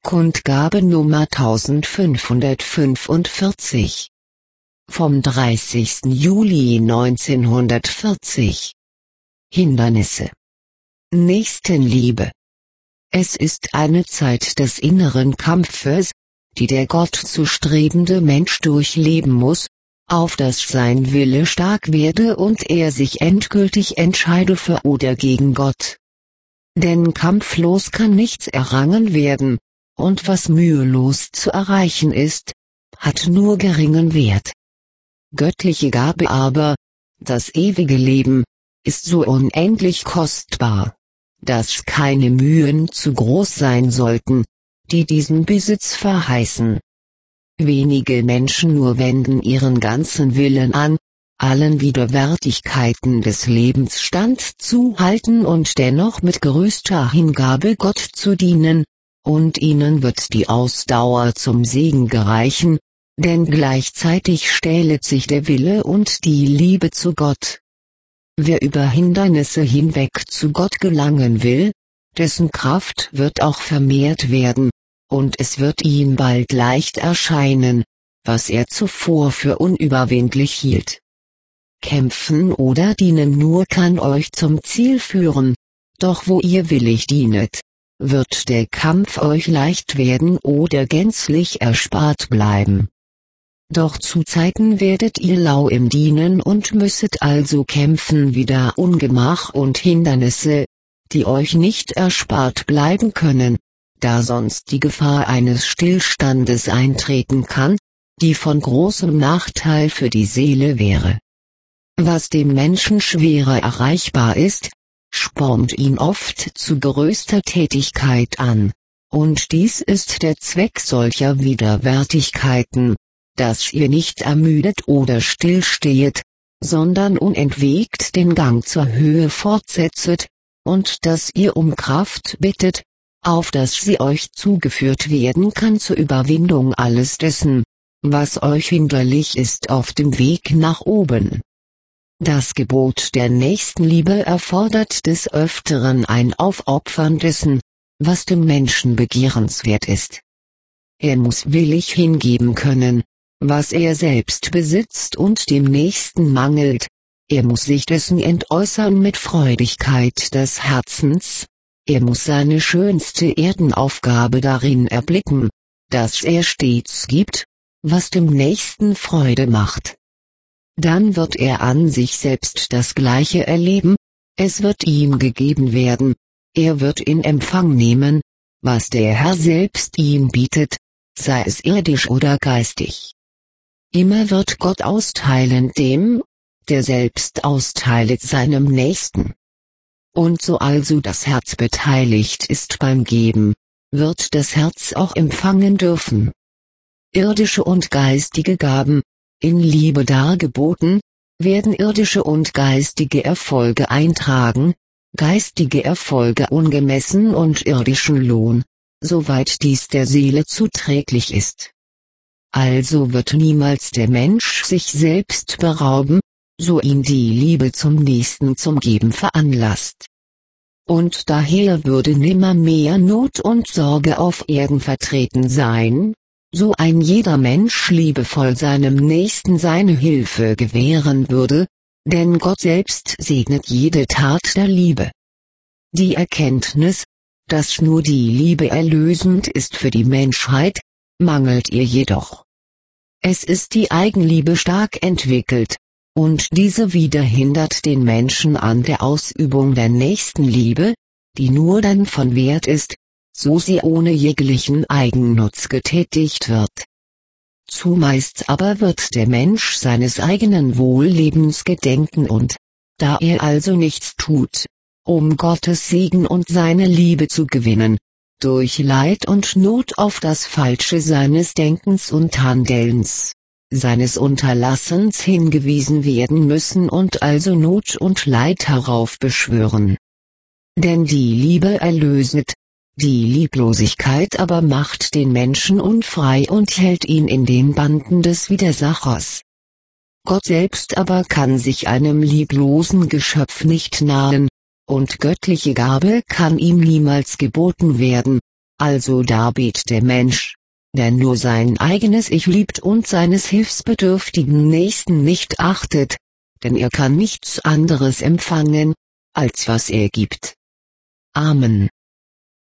Kundgabe Nummer 1545. Vom 30. Juli 1940. Hindernisse. Nächstenliebe. Es ist eine Zeit des inneren Kampfes, die der Gott zu strebende Mensch durchleben muss, auf dass sein Wille stark werde und er sich endgültig entscheide für oder gegen Gott. Denn kampflos kann nichts errangen werden, und was mühelos zu erreichen ist, hat nur geringen Wert. Göttliche Gabe aber, das ewige Leben, ist so unendlich kostbar, dass keine Mühen zu groß sein sollten, die diesen Besitz verheißen. Wenige Menschen nur wenden ihren ganzen Willen an, allen Widerwärtigkeiten des Lebens standzuhalten und dennoch mit größter Hingabe Gott zu dienen, und ihnen wird die Ausdauer zum Segen gereichen, denn gleichzeitig stählet sich der Wille und die Liebe zu Gott. Wer über Hindernisse hinweg zu Gott gelangen will, dessen Kraft wird auch vermehrt werden, und es wird ihm bald leicht erscheinen, was er zuvor für unüberwindlich hielt. Kämpfen oder dienen nur kann euch zum Ziel führen, doch wo ihr willig dienet, wird der Kampf euch leicht werden oder gänzlich erspart bleiben. Doch zu Zeiten werdet ihr lau im Dienen und müsset also kämpfen wider Ungemach und Hindernisse, die euch nicht erspart bleiben können, da sonst die Gefahr eines Stillstandes eintreten kann, die von großem Nachteil für die Seele wäre. Was dem Menschen schwerer erreichbar ist, spornt ihn oft zu größter Tätigkeit an, und dies ist der Zweck solcher Widerwärtigkeiten, dass ihr nicht ermüdet oder stillstehet, sondern unentwegt den Gang zur Höhe fortsetzet, und dass ihr um Kraft bittet, auf dass sie euch zugeführt werden kann zur Überwindung alles dessen, was euch hinderlich ist auf dem Weg nach oben. Das Gebot der Nächstenliebe erfordert des Öfteren ein Aufopfern dessen, was dem Menschen begehrenswert ist. Er muss willig hingeben können, was er selbst besitzt und dem Nächsten mangelt, er muss sich dessen entäußern mit Freudigkeit des Herzens, er muss seine schönste Erdenaufgabe darin erblicken, dass er stets gibt, was dem Nächsten Freude macht. Dann wird er an sich selbst das Gleiche erleben, es wird ihm gegeben werden, er wird in Empfang nehmen, was der Herr selbst ihm bietet, sei es irdisch oder geistig. Immer wird Gott austeilen dem, der selbst austeilet seinem Nächsten. Und so also das Herz beteiligt ist beim Geben, wird das Herz auch empfangen dürfen. Irdische und geistige Gaben, in Liebe dargeboten, werden irdische und geistige Erfolge eintragen, geistige Erfolge ungemessen und irdischen Lohn, soweit dies der Seele zuträglich ist. Also wird niemals der Mensch sich selbst berauben, so ihn die Liebe zum Nächsten zum Geben veranlasst. Und daher würde nimmermehr Not und Sorge auf Erden vertreten sein, so ein jeder Mensch liebevoll seinem Nächsten seine Hilfe gewähren würde, denn Gott selbst segnet jede Tat der Liebe. Die Erkenntnis, dass nur die Liebe erlösend ist für die Menschheit, mangelt ihr jedoch. Es ist die Eigenliebe stark entwickelt, und diese wieder hindert den Menschen an der Ausübung der Nächstenliebe, die nur dann von Wert ist, so sie ohne jeglichen Eigennutz getätigt wird. Zumeist aber wird der Mensch seines eigenen Wohllebens gedenken und, da er also nichts tut, um Gottes Segen und seine Liebe zu gewinnen, durch Leid und Not auf das Falsche seines Denkens und Handelns, seines Unterlassens hingewiesen werden müssen und also Not und Leid heraufbeschwören. Denn die Liebe erlöset, die Lieblosigkeit aber macht den Menschen unfrei und hält ihn in den Banden des Widersachers. Gott selbst aber kann sich einem lieblosen Geschöpf nicht nahen, und göttliche Gabe kann ihm niemals geboten werden, Also darbiet der Mensch, der nur sein eigenes Ich liebt und seines hilfsbedürftigen Nächsten nicht achtet, denn er kann nichts anderes empfangen, als was er gibt. Amen.